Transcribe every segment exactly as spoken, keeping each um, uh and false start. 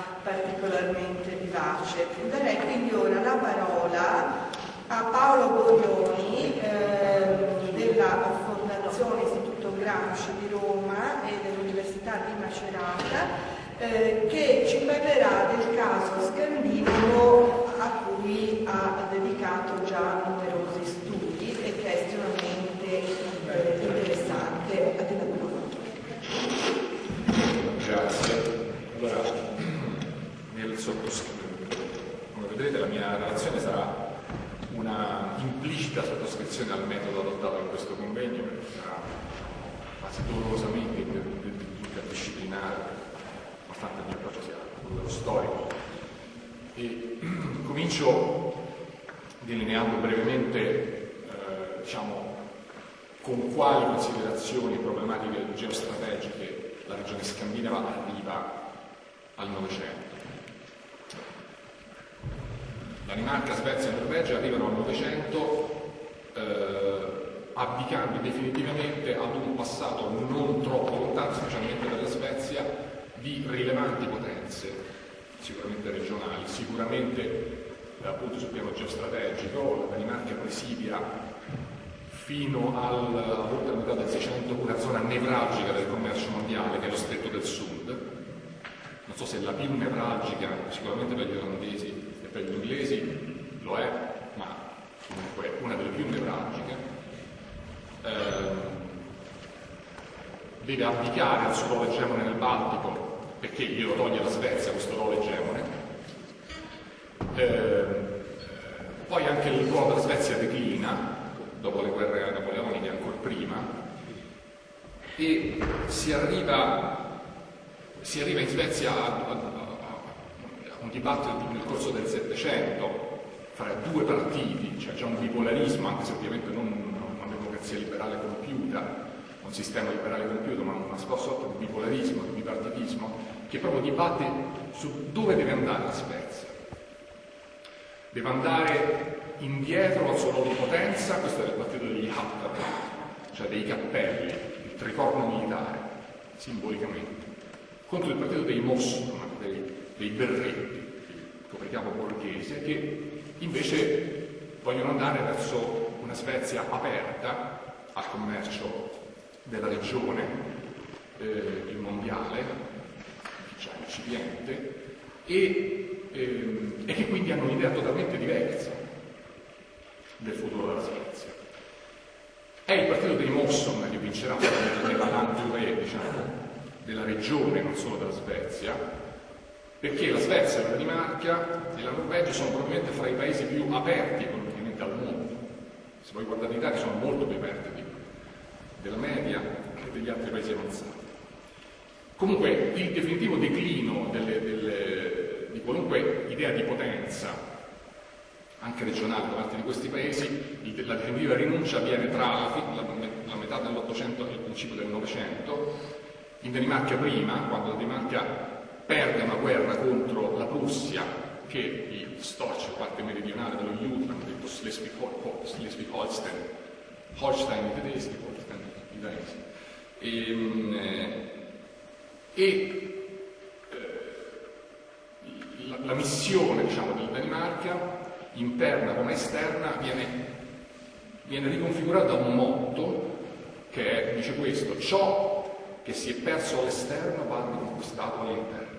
particolarmente vivace. Darei quindi ora la parola a Paolo Borioni eh, della Fondazione Istituto Gramsci di Roma e dell'Università di Macerata, eh, che ci parlerà del caso scandinavo a cui ha dedicato già numerosi studi e che è estremamente eh, interessante. A te la parola. Grazie. Allora, nel sottoscritto, come vedrete, la mia relazione sarà una implicita sottoscrizione al metodo adottato in questo convegno, perché sarà quasi dolorosamente interdisciplinare, nonostante il mio approccio sia quello storico. E comincio delineando brevemente eh, diciamo, con quali considerazioni e problematiche geostrategiche la regione scandinava arriva al Novecento. Danimarca, Svezia e Norvegia arrivano al Novecento eh, abdicando definitivamente ad un passato non troppo lontano, specialmente per la Svezia, di rilevanti potenze, sicuramente regionali, sicuramente eh, appunto sul piano geostrategico. La Danimarca presidia fino al, alla volta metà del Seicento una zona nevralgica del commercio mondiale, che è lo Stretto del Sud. Non so se è la più nevralgica, sicuramente per gli olandesi e per gli inglesi lo è, ma comunque è una delle più nevralgiche. Eh, deve abdicare al suo ruolo egemone nel Baltico, perché glielo toglie la Svezia questo ruolo egemone. Eh, poi anche il ruolo della Svezia declina dopo le guerre napoleoniche, ancora prima, e si arriva, si arriva in Svezia a, a, a un dibattito nel corso del Settecento fra due partiti, cioè c'è un bipolarismo, anche se ovviamente non una democrazia liberale compiuta, un sistema liberale compiuto, ma una sorta di bipolarismo, di bipartitismo, che proprio dibatte su dove deve andare la Svezia. Deve andare indietro al suo ruolo di potenza, questo è il partito degli Hattar, cioè dei cappelli, il tricorno militare, simbolicamente, contro il partito dei Mossum, dei, dei berretti, il copricapo borghese, che invece vogliono andare verso una Svezia aperta al commercio della regione, eh, il mondiale, già incipiente, e, eh, e che quindi hanno un'idea totalmente diversa del futuro della Svezia. È il partito dei Mossum che vincerà nella landure, diciamo, della regione, non solo della Svezia, perché la Svezia, la Danimarca e la Norvegia sono probabilmente fra i paesi più aperti economicamente al mondo. Se voi guardate l'Italia sono molto più aperti di, della media e degli altri paesi avanzati. Comunque il definitivo declino delle, delle, di qualunque idea di potenza anche regionale da parte di questi paesi, la definitiva rinuncia avviene tra la, la, la metà dell'Ottocento e il principio del Novecento. In Danimarca prima, quando la Danimarca perde una guerra contro la Prussia, che il Storch, parte meridionale dello Jutland, detto Schleswig-Holstein, Holstein i tedeschi, Holstein i danesi, e, e eh, la, la missione, diciamo, della Danimarca, interna come esterna, viene, viene riconfigurata da un motto che è, dice questo: ciò che si è perso all'esterno va riconquistato all'interno.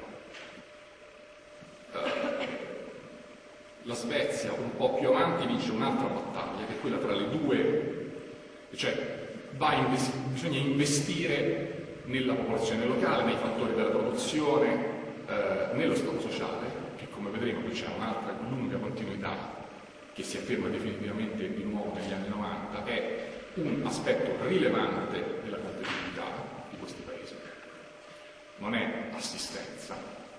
Uh, la Svezia un po' più avanti vince un'altra battaglia, che è quella tra le due, cioè va investi- bisogna investire nella popolazione locale, nei fattori della produzione, uh, nello stato sociale, che come vedremo qui c'è un'altra lunga continuità che si afferma definitivamente di nuovo negli anni novanta, è un aspetto rilevante della competitività di questi paesi. Non è assistenza.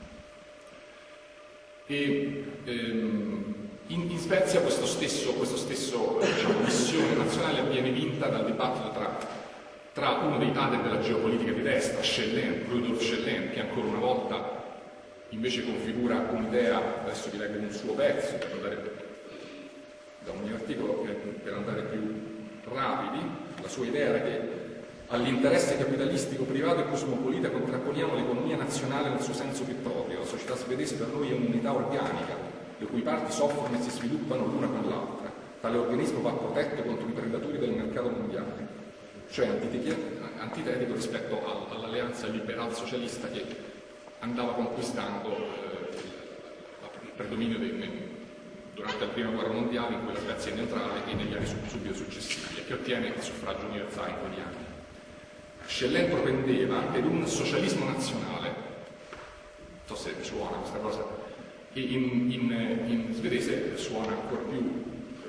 E, ehm, in, in Svezia questo stesso, questo stesso diciamo, missione nazionale viene vinta dal dibattito tra, tra uno dei padri della geopolitica di destra, Schellen, Rudolf Schellen, che ancora una volta invece configura un'idea, adesso vi leggo un suo pezzo per andare da un mio articolo per, per andare più rapidi. La sua idea era che all'interesse capitalistico privato e cosmopolita contrapponiamo l'economia nazionale nel suo senso più proprio, la società società svedese per noi è un'unità organica, le cui parti soffrono e si sviluppano l'una con l'altra. Tale organismo va protetto contro i predatori del mercato mondiale, cioè antitetico rispetto all'alleanza liberal-socialista che andava conquistando eh, il predominio dei, durante la prima guerra mondiale, in cui la Svezia è neutrale, e negli anni subito successivi, e che ottiene il suffragio universale in quegli anni. Schellen propendeva per un socialismo nazionale, non so se suona questa cosa, e in, in, in svedese suona ancora più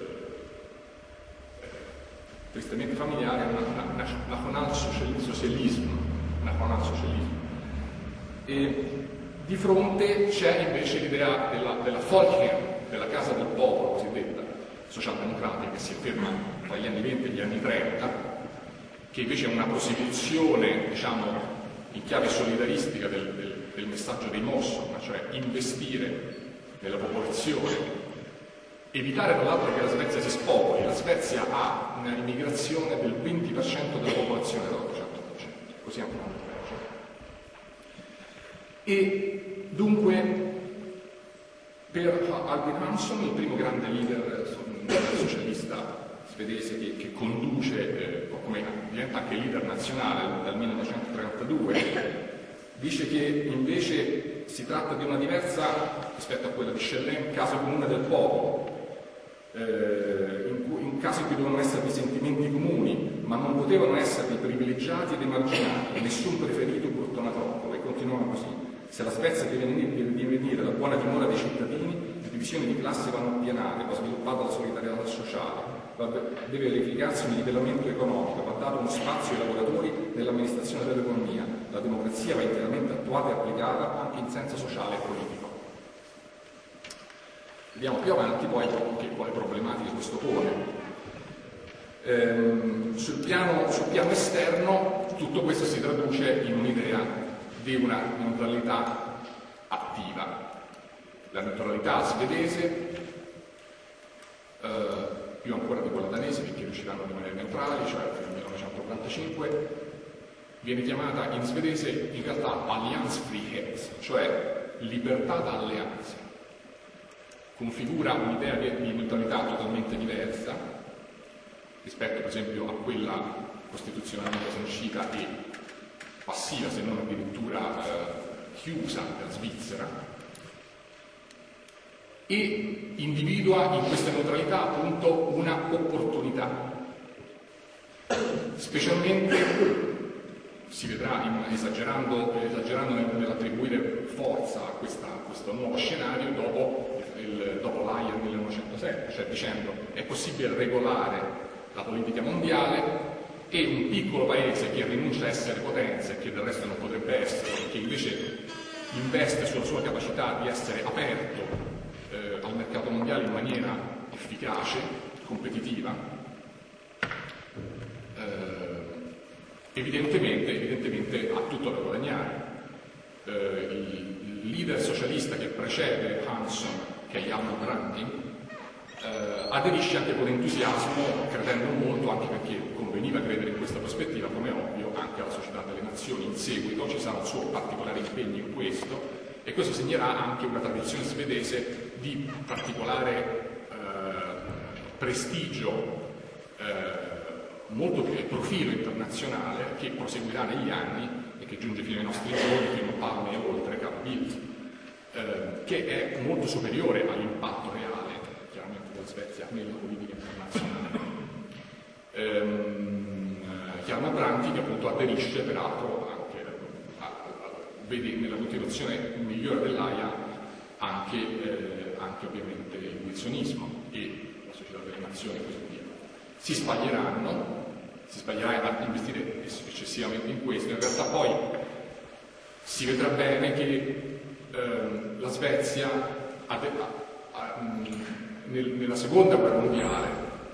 eh, tristemente familiare, nazionalsocialismo, nazionalsocialismo. E di fronte c'è invece l'idea della, della Volksherr, della Casa del Popolo cosiddetta, socialdemocratica, che si afferma tra gli anni venti e gli anni trenta, che invece è una prosecuzione, diciamo, in chiave solidaristica del, del, del messaggio dei Mosson, cioè investire nella popolazione, evitare tra l'altro che la Svezia si spopoli. La Svezia ha una immigrazione del venti per cento della popolazione dall'Ottocento per cento, così anche non E dunque per Albin Hansson, il primo grande leader socialista svedese che, che conduce, eh, come diventa anche leader nazionale dal millenovecentotrentadue, dice che invece si tratta di una diversa, rispetto a quella di Schellen, casa comune del popolo, eh, in, cui, in caso in cui dovevano esservi sentimenti comuni, ma non potevano esservi privilegiati ed emarginati, nessun preferito pur troppo, e continuano così. Se la Svezia deve divenire la buona dimora dei cittadini, le divisioni di classe vanno appianate, va sviluppata la solidarietà sociale, va, deve verificarsi un livellamento economico, va dato uno spazio ai lavoratori nell'amministrazione dell'economia, la democrazia va interamente attuata e applicata anche in senso sociale e politico. Vediamo più avanti poi che quale problematiche questo pone. Ehm, sul, piano, sul piano esterno tutto questo si traduce in un'idea di una neutralità attiva. La neutralità svedese, eh, più ancora di quella danese, perché riusciranno a rimanere neutrali, cioè fino al millenovecentoquarantacinque, viene chiamata in svedese in realtà Alliansfrihet, cioè libertà da alleanze. Configura un'idea di neutralità totalmente diversa rispetto per esempio a quella costituzionalmente sancita e passiva, se non addirittura eh, chiusa per Svizzera, e individua in questa neutralità appunto una opportunità. Specialmente si vedrà in, esagerando, esagerando nell'attribuire forza a, questa, a questo nuovo scenario dopo, il, dopo l'A I A millenovecentosette, cioè dicendo è possibile regolare la politica mondiale e un piccolo paese che rinuncia a essere potenza e che del resto non potrebbe essere, che invece investe sulla sua capacità di essere aperto eh, al mercato mondiale in maniera efficace, competitiva, eh, evidentemente, evidentemente ha tutto da guadagnare. Eh, il, il leader socialista che precede Hansson, che è Hjalmar Branting, eh, aderisce anche con entusiasmo, credendo molto, anche perché conveniva credere in questa prospettiva, come è ovvio, anche alla Società delle Nazioni. In seguito ci sarà un suo particolare impegno in questo, e questo segnerà anche una tradizione svedese di particolare eh, prestigio, eh, molto più profilo internazionale, che proseguirà negli anni e che giunge fino ai nostri giorni, fino a Palme e oltre, Carl Bildt, eh, che è molto superiore all'impatto reale, chiaramente, della Svezia nella politica internazionale. Ehm, Hjalmar Branting appunto aderisce peraltro anche a, a, a, vede nella continuazione migliore dell'A I A anche, eh, anche ovviamente il wilsonismo e la Società delle Nazioni e così via. Si sbaglieranno, si sbaglierà a investire eccessivamente in questo, in realtà poi si vedrà bene che ehm, la Svezia ha de- ha, ha, nel, nella seconda guerra mondiale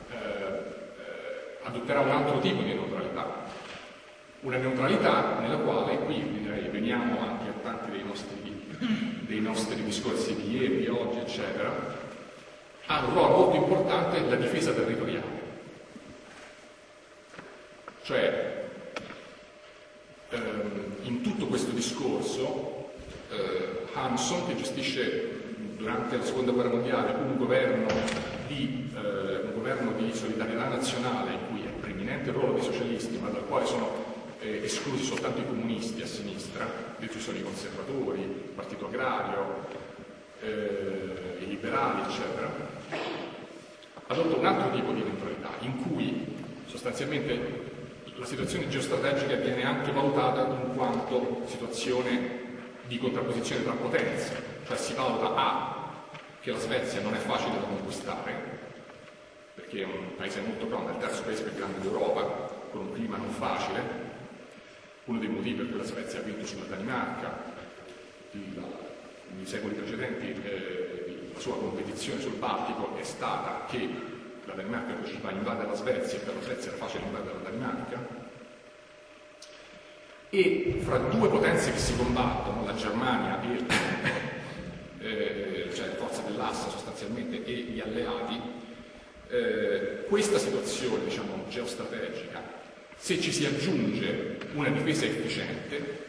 adotterà un altro tipo di neutralità, una neutralità nella quale, qui direi, veniamo anche a tanti dei nostri, dei nostri discorsi di ieri, di oggi, eccetera, ha un ruolo molto importante la difesa territoriale. Cioè, ehm, in tutto questo discorso eh, Hansson, che gestisce durante la seconda guerra mondiale un governo di, eh, un governo di solidarietà nazionale in cui è preminente il ruolo dei socialisti, ma dal quale sono eh, esclusi soltanto i comunisti a sinistra, dentro ci sono i conservatori, il partito agrario, eh, i liberali, eccetera, adotta un altro tipo di neutralità in cui sostanzialmente la situazione geostrategica viene anche valutata in quanto situazione di contrapposizione tra potenze, cioè si valuta A, che la Svezia non è facile da conquistare, perché è un paese molto grande, è il terzo paese più grande d'Europa, con un clima non facile, uno dei motivi per cui la Svezia ha vinto sulla Danimarca, il, nei secoli precedenti eh, la sua competizione sul Baltico è stata che la Danimarca riusciva a invadere la Svezia e per la Svezia era facile invadere la Danimarca. E fra due potenze che si combattono, la Germania e eh, cioè le forze dell'Asse sostanzialmente e gli alleati, eh, questa situazione, diciamo, geostrategica, se ci si aggiunge una difesa efficiente,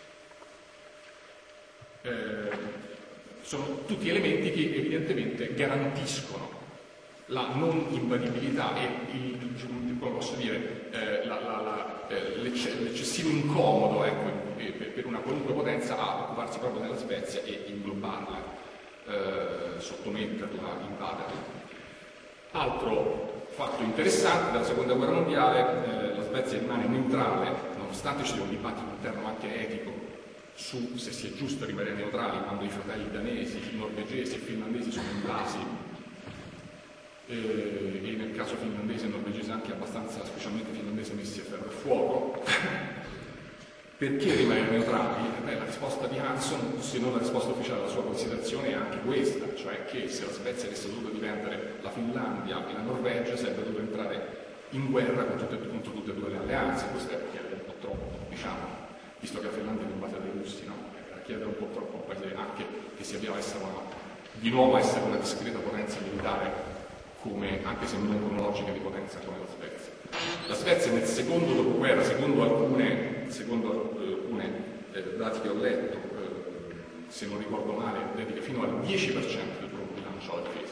eh, sono tutti elementi che evidentemente garantiscono la non invadibilità e il, come posso dire, eh, la, la, la, eh, l'eccessivo incomodo ecco, per, per una qualunque potenza a occuparsi proprio della Svezia e inglobarla, eh, sottometterla, invaderla. Altro fatto interessante della seconda guerra mondiale, eh, la Svezia rimane neutrale, nonostante ci sia un dibattito interno anche etico su se sia giusto rimanere neutrali quando i fratelli danesi, i norvegesi e i finlandesi sono invasi. E nel caso finlandese e norvegese anche abbastanza, specialmente finlandese, messi a ferro e fuoco. Perché rimanere neutrali? Beh, la risposta di Hansson, se non la risposta ufficiale alla sua considerazione, è anche questa, cioè che se la Svezia avesse dovuto difendere la Finlandia e la Norvegia sarebbe dovuto entrare in guerra con tutte, contro tutte e due le alleanze. Questo è chiedere un po' troppo, diciamo, visto che la Finlandia è invasa dai russi, no? È chiedere un po' troppo a un paese anche che si avviava a essere una, di nuovo a essere una discreta potenza militare, come, anche se non con una logica di potenza come la Svezia. La Svezia nel secondo dopoguerra, secondo alcune, secondo alcune eh, dati che ho letto, eh, se non ricordo male, dedica fino al dieci per cento del proprio bilancio alla difesa,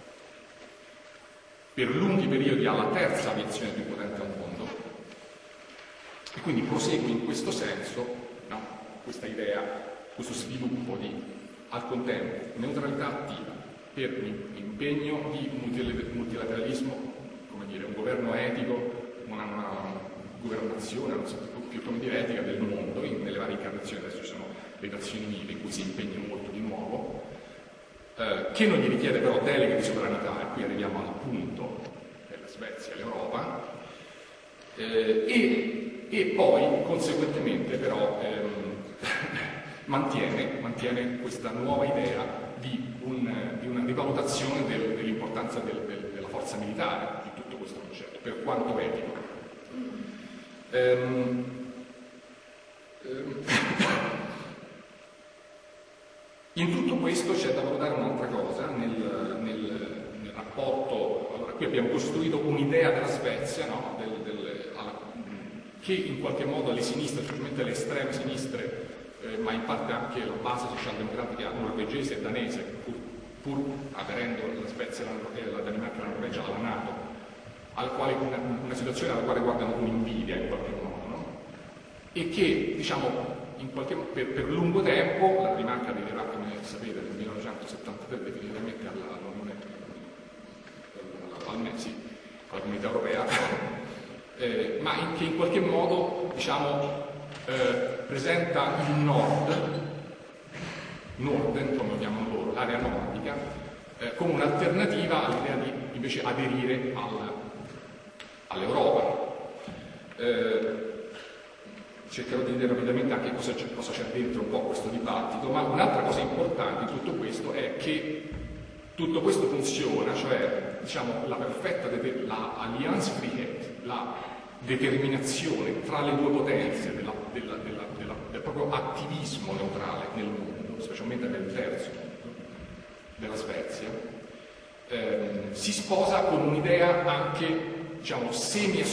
per lunghi periodi alla terza aviazione più potente al mondo, e quindi prosegue in questo senso, no? Questa idea, questo sviluppo di, al contempo, neutralità attiva, per un impegno di multilateralismo, come dire, un governo etico, una, una governazione, non so più come dire, etica del mondo, in, nelle varie incarnazioni. Adesso ci sono le Nazioni Unite in cui si impegnano molto di nuovo, eh, che non gli richiede però deleghe di sovranità, e qui arriviamo al punto della Svezia e l'Europa, eh, e, e poi conseguentemente però ehm, mantiene, mantiene questa nuova idea Di, un, di una rivalutazione del, dell'importanza del, del, della forza militare di tutto questo concetto, per quanto etico. Ehm, ehm, in tutto questo c'è da valutare un'altra cosa nel, nel, nel rapporto. Allora, qui abbiamo costruito un'idea della Svezia, no? del, del, alla, che in qualche modo alle sinistre, specialmente alle estreme sinistre, Eh, ma in parte anche la base socialdemocratica norvegese e danese, pur, pur aderendo la Svezia, la, la Danimarca e la Norvegia alla NATO, al quale, una, una situazione alla quale guardano con invidia in qualche modo, no? E che, diciamo, in qualche, per, per lungo tempo la Danimarca aderirà, come sapete, nel millenovecentosettantatré definitivamente all'Unione, alla, sì, alla Comunità Europea, eh, ma in, che in qualche modo, diciamo, Eh, presenta il nord, Norden, come lo chiamano loro, l'area nordica, eh, come un'alternativa all'idea di invece aderire al, all'Europa. Eh, cercherò di dire rapidamente anche cosa c'è, cosa c'è dentro un po' questo dibattito, ma un'altra cosa importante di tutto questo è che tutto questo funziona, cioè diciamo la perfetta, la Alliansfrihet, la determinazione tra le due potenze della, della, della, della, del proprio attivismo neutrale nel mondo, specialmente nel terzo mondo, della Svezia, ehm, si sposa con un'idea anche, diciamo,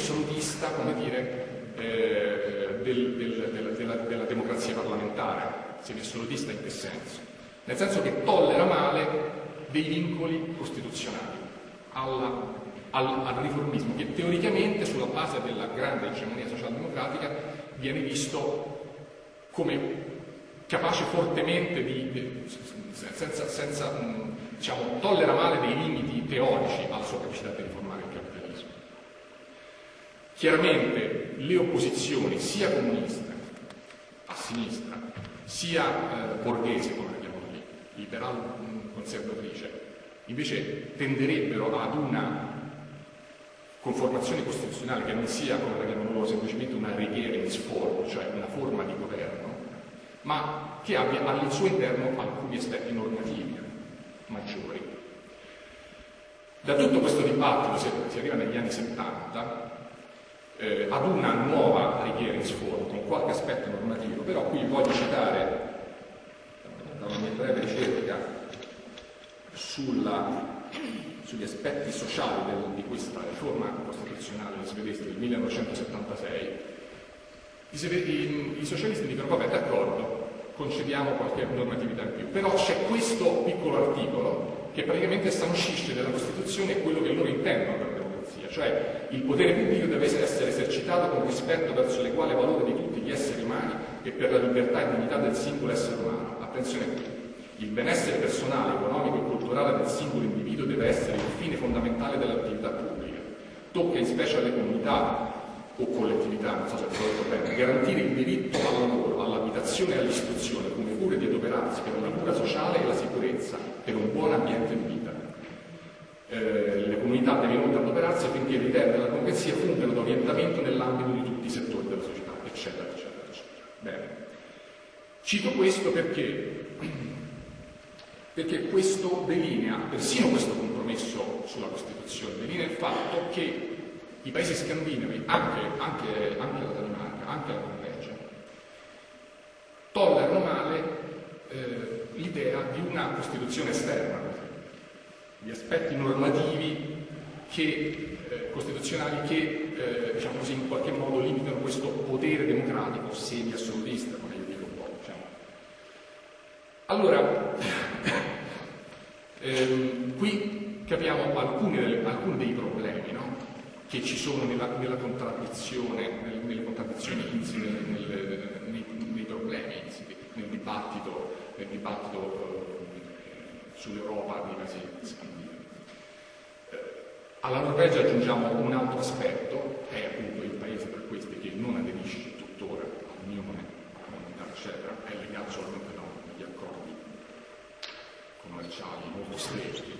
semi-assolutista, come dire, eh, del, del, della, della, della democrazia parlamentare. semiassolutista in che senso? Nel senso che tollera male dei vincoli costituzionali alla, al, al riformismo, che teoricamente sulla base della grande egemonia socialdemocratica viene visto come capace fortemente di, di senza, senza diciamo, tollera male dei limiti teorici alla sua capacità di riformare il capitalismo. Chiaramente le opposizioni sia comuniste a sinistra sia eh, borghese, come la chiamano lì, liberal conservatrice, invece tenderebbero ad una conformazione costituzionale che non sia, come la chiamano loro, semplicemente una regeringsform, cioè una forma di governo, ma che abbia al suo interno alcuni aspetti normativi maggiori. Da tutto questo dibattito si, si arriva negli anni settanta eh, ad una nuova regeringsform con qualche aspetto normativo, però qui voglio citare da una mia breve ricerca sulla sugli aspetti sociali del, di questa riforma costituzionale svedese del millenovecentosettantasei, i, i, i socialisti dicono vabbè d'accordo, concediamo qualche normatività in più, però c'è questo piccolo articolo che praticamente sancisce della Costituzione quello che loro intendono per la democrazia, cioè il potere pubblico deve essere esercitato con rispetto verso l'eguale valore di tutti gli esseri umani e per la libertà e dignità del singolo essere umano. Attenzione qui. Il benessere personale, economico e culturale del singolo individuo deve essere il fine fondamentale dell'attività pubblica. Tocca in specie alle comunità o collettività, non so se è detto bene, garantire il diritto al lavoro, all'abitazione e all'istruzione come cure di adoperarsi per una cura sociale e la sicurezza, per un buon ambiente di vita. Eh, le comunità devono inoltre adoperarsi affinché le idee della democrazia fungano da orientamento nell'ambito di tutti i settori della società, eccetera, eccetera, eccetera. Bene. Cito questo perché perché questo delinea, persino questo compromesso sulla Costituzione, delinea il fatto che i paesi scandinavi, anche, anche, anche la Danimarca, anche la Norvegia, tollerano male eh, l'idea di una Costituzione esterna, gli aspetti normativi che, eh, costituzionali che, eh, diciamo così, in qualche modo limitano questo potere democratico semi-assolutista, come io dico un po'. Diciamo. Allora, ehm, qui capiamo alcuni, delle, alcuni dei problemi, no? Che ci sono nella, nella contraddizione, nelle, nelle contraddizioni insite, nel, nel, nei, nei problemi insiti, nel dibattito, nel dibattito eh, sull'Europa dei paesi scandinavi. Eh, alla Norvegia aggiungiamo un altro aspetto, è appunto il paese per questi che non aderisce tuttora all'Unione, all'Unione, eccetera, è legato solamente da degli accordi commerciali molto stretti.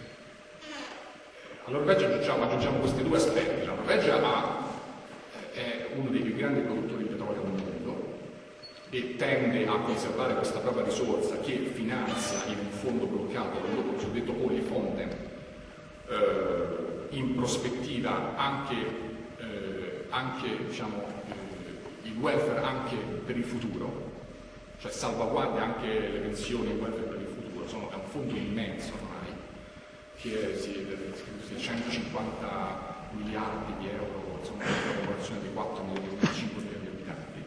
Alla Norvegia aggiungiamo, aggiungiamo questi due aspetti. La Norvegia ha, è uno dei più grandi produttori di petrolio al mondo e tende a conservare questa propria risorsa che finanzia in un fondo bloccato, il cosiddetto Oljefonden, eh, in prospettiva anche, eh, anche diciamo, eh, il welfare anche per il futuro, cioè salvaguardia anche le pensioni e il welfare per il futuro. Sono, è un fondo immenso ormai, che si è centocinquanta miliardi di euro, insomma, una popolazione di quattro milioni, cinque milioni di abitanti.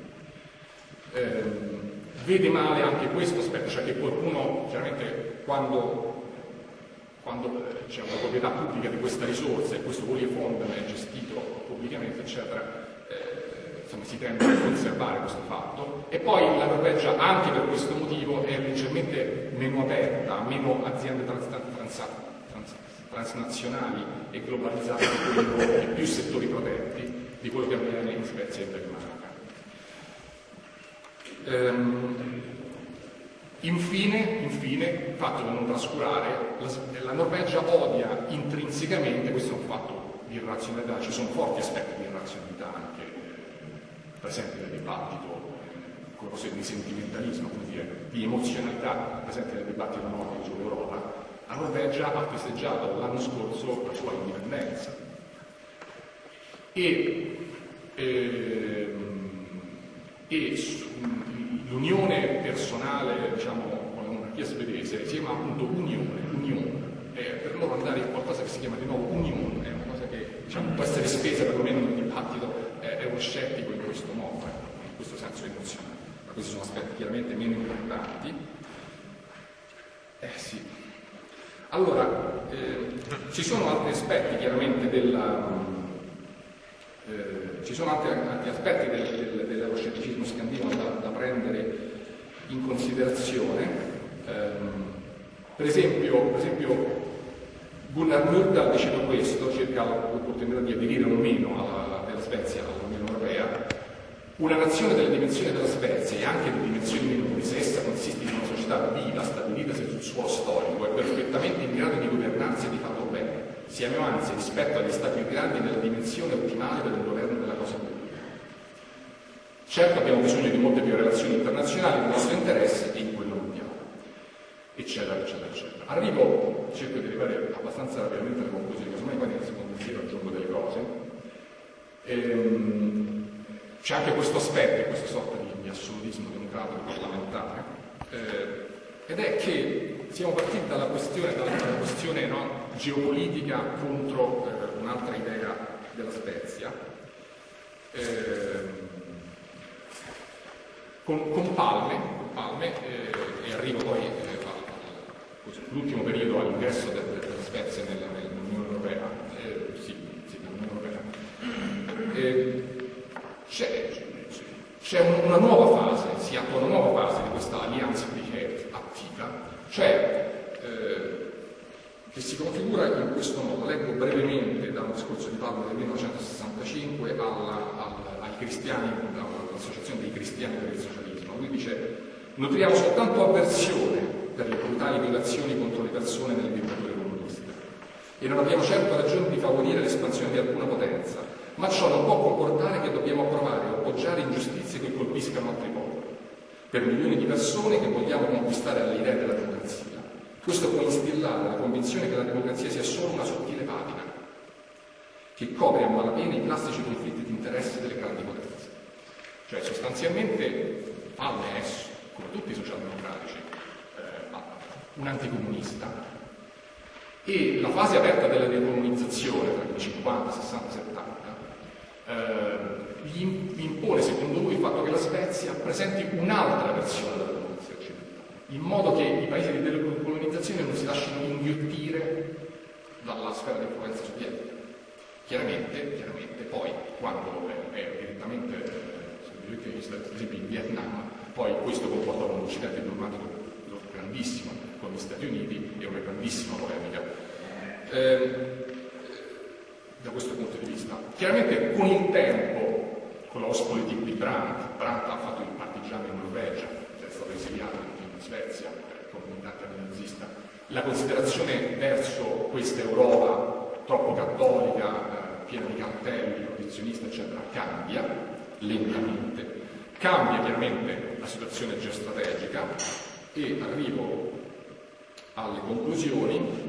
Eh, vede male anche questo aspetto, cioè che qualcuno, chiaramente, quando, quando c'è una proprietà pubblica di questa risorsa e questo Oljefonden è gestito pubblicamente, eccetera, eh, insomma, si tende a conservare questo fatto. E poi la Norvegia, anche per questo motivo, è leggermente meno aperta, meno aziende transatlantiche transnazionali e globalizzate e più settori protetti di quello che avviene in Svezia e in Danimarca. Ehm, infine, infine, il fatto di non trascurare, la, la Norvegia odia intrinsecamente, questo è un fatto di irrazionalità, ci sono forti aspetti di irrazionalità anche eh, presenti nel dibattito, eh, come posso dire, di sentimentalismo, come dire, di emozionalità presenti nel dibattito nordico sull'Europa. La Norvegia ha festeggiato l'anno scorso la sua indipendenza e, ehm, e l'unione personale, diciamo, con la monarchia svedese si chiama appunto unione, unione. E per loro andare in qualcosa che si chiama di nuovo unione è una cosa che, diciamo, può essere spesa perlomeno nel dibattito, è, è uno scettico in questo modo, in questo senso emozionale. questi sono aspetti chiaramente meno importanti. Eh sì. Allora, eh, ci sono altri aspetti chiaramente della... Eh, ci sono altri, altri aspetti del, del, dell'euroscetticismo scandinavo da, da prendere in considerazione. Eh, per esempio, per esempio Gunnar Myrdal diceva questo circa l'opportunità di aderire o meno alla, della Svezia all'Unione Europea. Una nazione delle dimensioni della Svezia e anche di dimensioni minori, se essa consiste in una società viva, stabilita sul suolo storico, è perfettamente in grado di governarsi e di farlo bene. Siamo anzi, rispetto agli stati più grandi, nella dimensione ottimale per il governo della cosa pubblica. Certo abbiamo bisogno di molte più relazioni internazionali nel nostro interesse e in quello mondiale, eccetera, eccetera, eccetera. Arrivo, cerco di arrivare abbastanza rapidamente alle conclusioni, casomai poi nel secondo giro aggiungo delle cose. Ehm, c'è anche questo aspetto, questa sorta di, di assolutismo democratico parlamentare, eh, ed è che siamo partiti dalla questione, dalla, dalla questione no, geopolitica contro eh, un'altra idea della Svezia, eh, con, con Palme, con Palme eh, e arrivo poi eh, all'ultimo periodo all'ingresso de, de, della Svezia nella, nell'Unione Europea, eh, sì, sì, nell'Unione Europea. Eh, c'è, c'è una nuova fase, si attua una nuova fase di questa alleanza attiva, cioè eh, che si configura in questo modo. Leggo brevemente da un discorso di Palme del millenovecentosessantacinque alla, alla, ai cristiani, all'Associazione dei Cristiani per il Socialismo. Lui dice: nutriamo soltanto avversione per le brutali violazioni contro le persone nelle dittature comuniste e non abbiamo certo ragione di favorire l'espansione di alcuna potenza, ma ciò non può comportare che dobbiamo approvare o appoggiare ingiustizie che colpiscano altri popoli, per milioni di persone che vogliamo conquistare alle idee della democrazia. Questo può instillare la convinzione che la democrazia sia solo una sottile patina, che copre a malapena i classici conflitti di interesse delle grandi potenze. Cioè, sostanzialmente, Palme è, come tutti i socialdemocratici, eh, un anticomunista, e la fase aperta della decomunizzazione tra il cinquanta, sessanta, settanta eh, gli impone, secondo lui, il fatto che la Svezia presenti un'altra versione della democrazia occidentale, in modo che i paesi di decolonizzazione non si lasciano inghiottire dalla sfera di influenza sovietica. Chiaramente, chiaramente poi, quando è, è direttamente, eh, per esempio in Vietnam, poi questo comporta un incidente diplomatico grandissimo con gli Stati Uniti e una grandissima polemica. Eh, da questo punto di vista. Chiaramente con il tempo, con l'Ostpolitik di Brandt, Brandt ha fatto il partigiano in Norvegia, cioè è stato esiliato in Svezia come militante nazista, la considerazione verso questa Europa troppo cattolica, eh, piena di cartelli, protezionista, eccetera, cambia lentamente. Cambia chiaramente la situazione geostrategica e arrivo alle conclusioni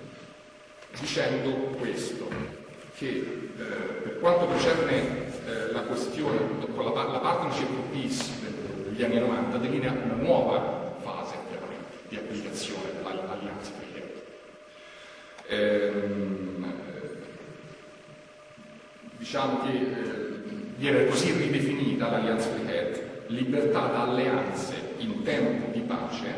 dicendo questo, che eh, per quanto concerne eh, la questione, con la, la partnership of peace degli anni novanta delinea una nuova fase chiaramente di applicazione dell'alleanza Freiheit. Ehm, diciamo che eh, viene così ridefinita l'alleanza Freiheit: libertà da alleanze in tempo di pace,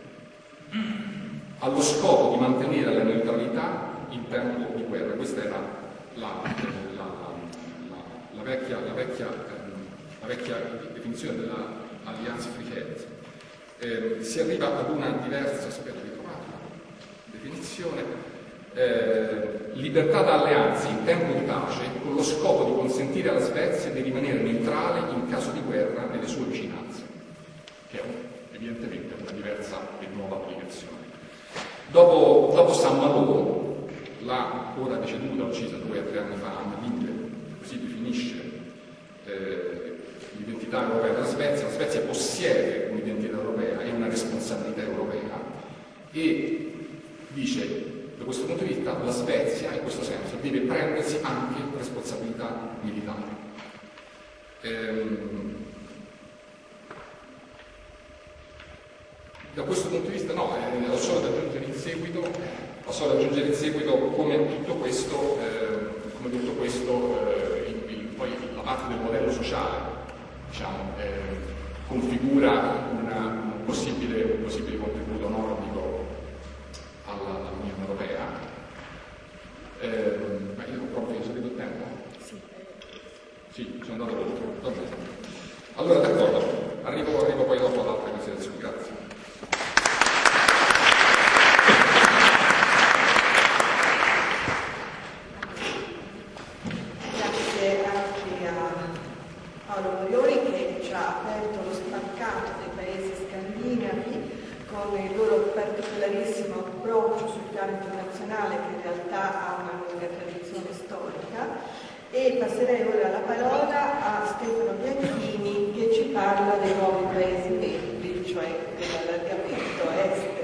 allo scopo di mantenere la neutralità in tempo di guerra. Questa era la, la, la, la, vecchia, la, vecchia, la vecchia definizione dell'alleanza Freiheit. Eh, si arriva ad una diversa, spero di trovare la definizione, eh, libertà da alleanze in tempo di pace con lo scopo di consentire alla Svezia di rimanere neutrale in caso di guerra nelle sue vicinanze, che è evidentemente una diversa e nuova applicazione. Dopo, dopo San Malo, la ora deceduta, uccisa due o tre anni fa, Anna Linde, così definisce eh, l'identità europea della Svezia. La Svezia possiede un'identità europea e una responsabilità europea e dice, da questo punto di vista, la Svezia in questo senso deve prendersi anche responsabilità militari. Ehm, da questo punto di vista no, eh, ho solo da aggiungere in seguito, ho solo da aggiungere in seguito come tutto questo, eh, come tutto questo eh, il, il, poi la parte del modello sociale, diciamo, eh, configura una, un, possibile, un possibile contributo nordico alla, all'Unione Europea. Eh, ma io ho finito il tempo? Sì. Sì, sono andato oltre. Allora, d'accordo, arrivo, arrivo poi dopo ad altre considerazioni. Grazie. Grazie anche a Paolo Morioni che ci ha aperto lo spaccato dei paesi scandinavi con il loro particolarissimo approccio sul piano internazionale che in realtà ha una lunga tradizione storica. E passerei ora la parola a Stefano Bianchini che ci parla dei nuovi paesi membri, cioè dell'allargamento est.